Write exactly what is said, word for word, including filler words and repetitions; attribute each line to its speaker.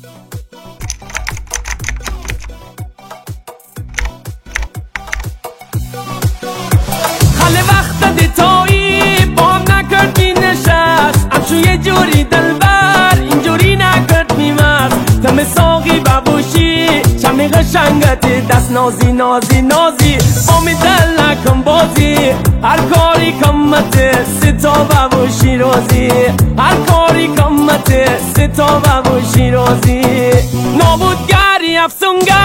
Speaker 1: خاله وقت دیتایی با هم نکرد می نشست همچون یه جوری دلبر اینجوری نکرد می مست تم ساقی ببوشی چمی قشنگت دست نازی نازی نازی با می دل نکن بازی هر کاری کمت ستا ببوشی روزی هر کاری کمت ستا ببوشی روزی نابودگری افسونگر